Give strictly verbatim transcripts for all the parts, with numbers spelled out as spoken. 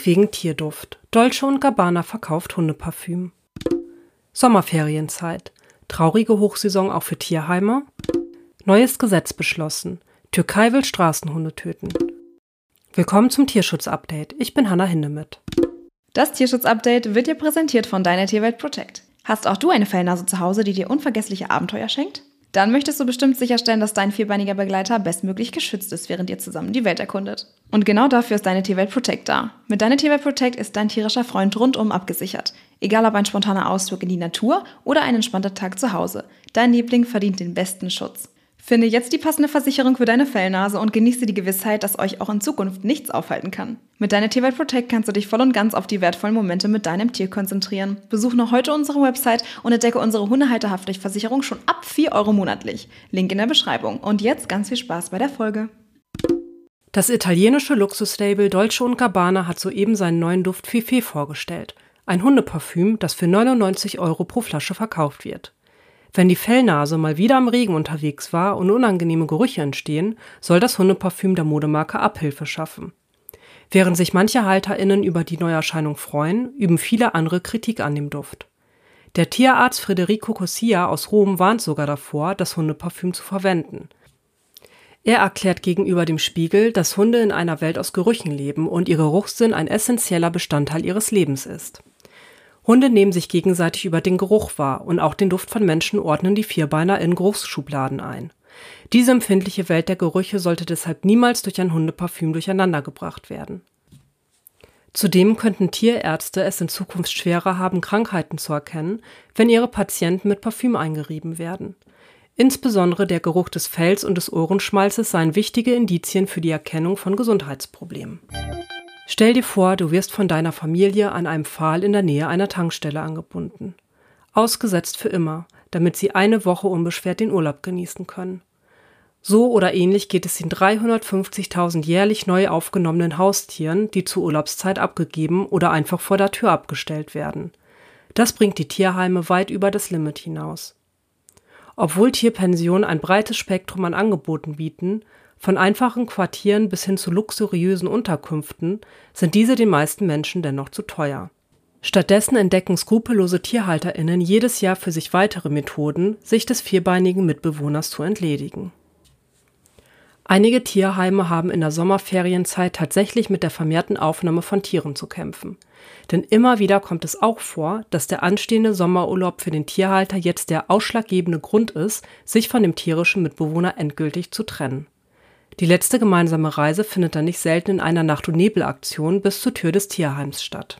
Kritik wegen Tierduft. Dolce und Gabbana verkauft Hundeparfüm. Sommerferienzeit. Traurige Hochsaison auch für Tierheime. Neues Gesetz beschlossen. Türkei will Straßenhunde töten. Willkommen zum Tierschutz-Update. Ich bin Hanna Hindemith. Das Tierschutz-Update wird dir präsentiert von Deine Tierwelt Protect. Hast auch du eine Fellnase zu Hause, die dir unvergessliche Abenteuer schenkt? Dann möchtest du bestimmt sicherstellen, dass dein vierbeiniger Begleiter bestmöglich geschützt ist, während ihr zusammen die Welt erkundet. Und genau dafür ist Deine Tierwelt Protect da. Mit Deine Tierwelt Protect ist dein tierischer Freund rundum abgesichert. Egal ob ein spontaner Ausflug in die Natur oder ein entspannter Tag zu Hause. Dein Liebling verdient den besten Schutz. Finde jetzt die passende Versicherung für deine Fellnase und genieße die Gewissheit, dass euch auch in Zukunft nichts aufhalten kann. Mit Deine Tierwelt Protect kannst du dich voll und ganz auf die wertvollen Momente mit deinem Tier konzentrieren. Besuch noch heute unsere Website und entdecke unsere Hundehalterhaftpflichtversicherung schon ab vier Euro monatlich. Link in der Beschreibung. Und jetzt ganz viel Spaß bei der Folge. Das italienische Luxuslabel Dolce und Gabbana hat soeben seinen neuen Duft Fifi vorgestellt. Ein Hundeparfüm, das für neunundneunzig Euro pro Flasche verkauft wird. Wenn die Fellnase mal wieder am Regen unterwegs war und unangenehme Gerüche entstehen, soll das Hundeparfüm der Modemarke Abhilfe schaffen. Während sich manche HalterInnen über die Neuerscheinung freuen, üben viele andere Kritik an dem Duft. Der Tierarzt Federico Cosia aus Rom warnt sogar davor, das Hundeparfüm zu verwenden. Er erklärt gegenüber dem Spiegel, dass Hunde in einer Welt aus Gerüchen leben und ihr Geruchssinn ein essentieller Bestandteil ihres Lebens ist. Hunde nehmen sich gegenseitig über den Geruch wahr und auch den Duft von Menschen ordnen die Vierbeiner in Geruchsschubladen ein. Diese empfindliche Welt der Gerüche sollte deshalb niemals durch ein Hundeparfüm durcheinandergebracht werden. Zudem könnten Tierärzte es in Zukunft schwerer haben, Krankheiten zu erkennen, wenn ihre Patienten mit Parfüm eingerieben werden. Insbesondere der Geruch des Fells und des Ohrenschmalzes seien wichtige Indizien für die Erkennung von Gesundheitsproblemen. Stell dir vor, du wirst von deiner Familie an einem Pfahl in der Nähe einer Tankstelle angebunden. Ausgesetzt für immer, damit sie eine Woche unbeschwert den Urlaub genießen können. So oder ähnlich geht es den dreihundertfünfzigtausend jährlich neu aufgenommenen Haustieren, die zur Urlaubszeit abgegeben oder einfach vor der Tür abgestellt werden. Das bringt die Tierheime weit über das Limit hinaus. Obwohl Tierpensionen ein breites Spektrum an Angeboten bieten, von einfachen Quartieren bis hin zu luxuriösen Unterkünften, sind diese den meisten Menschen dennoch zu teuer. Stattdessen entdecken skrupellose TierhalterInnen jedes Jahr für sich weitere Methoden, sich des vierbeinigen Mitbewohners zu entledigen. Einige Tierheime haben in der Sommerferienzeit tatsächlich mit der vermehrten Aufnahme von Tieren zu kämpfen. Denn immer wieder kommt es auch vor, dass der anstehende Sommerurlaub für den Tierhalter jetzt der ausschlaggebende Grund ist, sich von dem tierischen Mitbewohner endgültig zu trennen. Die letzte gemeinsame Reise findet dann nicht selten in einer Nacht- und Nebelaktion bis zur Tür des Tierheims statt.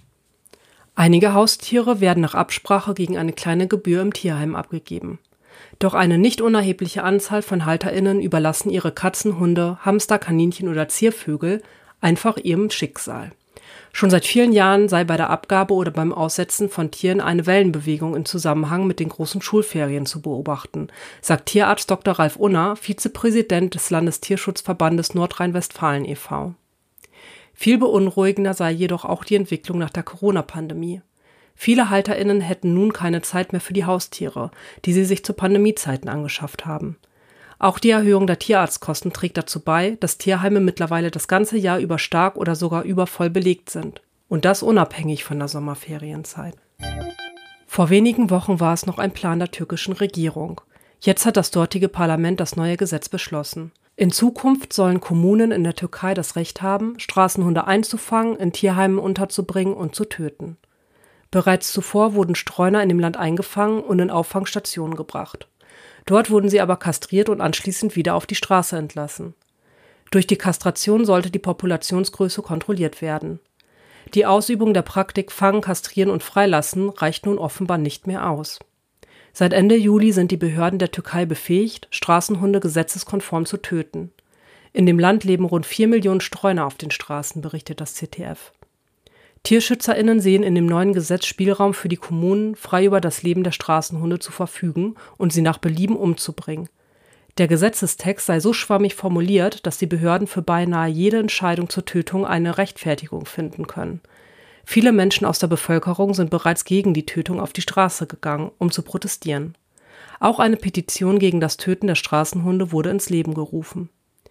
Einige Haustiere werden nach Absprache gegen eine kleine Gebühr im Tierheim abgegeben. Doch eine nicht unerhebliche Anzahl von HalterInnen überlassen ihre Katzen, Hunde, Hamster, Kaninchen oder Ziervögel einfach ihrem Schicksal. Schon seit vielen Jahren sei bei der Abgabe oder beim Aussetzen von Tieren eine Wellenbewegung im Zusammenhang mit den großen Schulferien zu beobachten, sagt Tierarzt Doktor Ralf Unner, Vizepräsident des Landestierschutzverbandes Nordrhein-Westfalen e V Viel beunruhigender sei jedoch auch die Entwicklung nach der Corona-Pandemie. Viele HalterInnen hätten nun keine Zeit mehr für die Haustiere, die sie sich zu Pandemiezeiten angeschafft haben. Auch die Erhöhung der Tierarztkosten trägt dazu bei, dass Tierheime mittlerweile das ganze Jahr über stark oder sogar übervoll belegt sind. Und das unabhängig von der Sommerferienzeit. Vor wenigen Wochen war es noch ein Plan der türkischen Regierung. Jetzt hat das dortige Parlament das neue Gesetz beschlossen. In Zukunft sollen Kommunen in der Türkei das Recht haben, Straßenhunde einzufangen, in Tierheimen unterzubringen und zu töten. Bereits zuvor wurden Streuner in dem Land eingefangen und in Auffangstationen gebracht. Dort wurden sie aber kastriert und anschließend wieder auf die Straße entlassen. Durch die Kastration sollte die Populationsgröße kontrolliert werden. Die Ausübung der Praktik Fangen, Kastrieren und Freilassen reicht nun offenbar nicht mehr aus. Seit Ende Juli sind die Behörden der Türkei befähigt, Straßenhunde gesetzeskonform zu töten. In dem Land leben rund vier Millionen Streuner auf den Straßen, berichtet das Z D F. TierschützerInnen sehen in dem neuen Gesetz Spielraum für die Kommunen, frei über das Leben der Straßenhunde zu verfügen und sie nach Belieben umzubringen. Der Gesetzestext sei so schwammig formuliert, dass die Behörden für beinahe jede Entscheidung zur Tötung eine Rechtfertigung finden können. Viele Menschen aus der Bevölkerung sind bereits gegen die Tötung auf die Straße gegangen, um zu protestieren. Auch eine Petition gegen das Töten der Straßenhunde wurde ins Leben gerufen.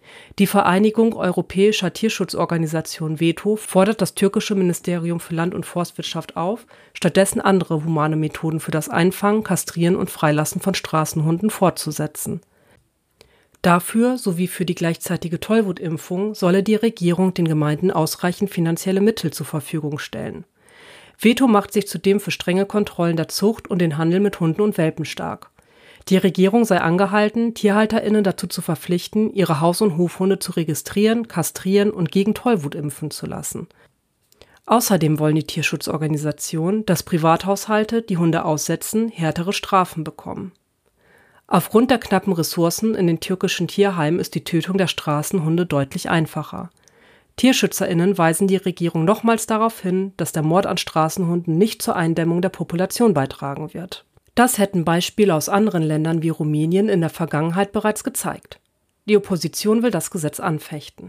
Die Vereinigung Europäischer Tierschutzorganisationen Veto fordert das türkische Ministerium für Land- und Forstwirtschaft auf, stattdessen andere humane Methoden für das Einfangen, Kastrieren und Freilassen von Straßenhunden fortzusetzen. Dafür sowie für die gleichzeitige Tollwutimpfung solle die Regierung den Gemeinden ausreichend finanzielle Mittel zur Verfügung stellen. Veto macht sich zudem für strenge Kontrollen der Zucht und den Handel mit Hunden und Welpen stark. Die Regierung sei angehalten, TierhalterInnen dazu zu verpflichten, ihre Haus- und Hofhunde zu registrieren, kastrieren und gegen Tollwut impfen zu lassen. Außerdem wollen die Tierschutzorganisationen, dass Privathaushalte, die Hunde aussetzen, härtere Strafen bekommen. Aufgrund der knappen Ressourcen in den türkischen Tierheimen ist die Tötung der Straßenhunde deutlich einfacher. TierschützerInnen weisen die Regierung nochmals darauf hin, dass der Mord an Straßenhunden nicht zur Eindämmung der Population beitragen wird. Das hätten Beispiele aus anderen Ländern wie Rumänien in der Vergangenheit bereits gezeigt. Die Opposition will das Gesetz anfechten.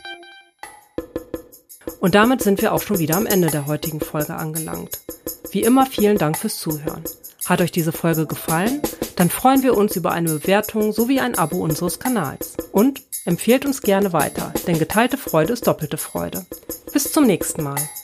Und damit sind wir auch schon wieder am Ende der heutigen Folge angelangt. Wie immer vielen Dank fürs Zuhören. Hat euch diese Folge gefallen? Dann freuen wir uns über eine Bewertung sowie ein Abo unseres Kanals. Und empfehlt uns gerne weiter, denn geteilte Freude ist doppelte Freude. Bis zum nächsten Mal.